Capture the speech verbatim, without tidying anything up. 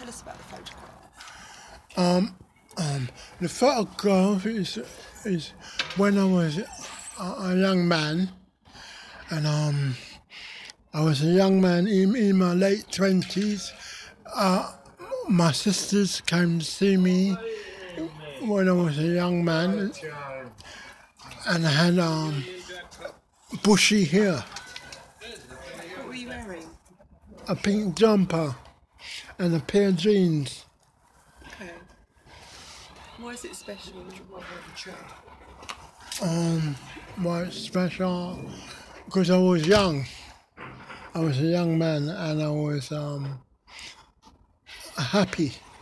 tell us about the photograph. Um, um, the photograph is is when I was a, a young man, and um, I was a young man in, in my late twenties. Uh, my sisters came to see me when I was a young man, and I had um, bushy hair, What were you wearing? a pink jumper, and a pair of jeans. Okay. Why is it special? Um, why it's special? Because I was young. I was a young man, and I was um, happy.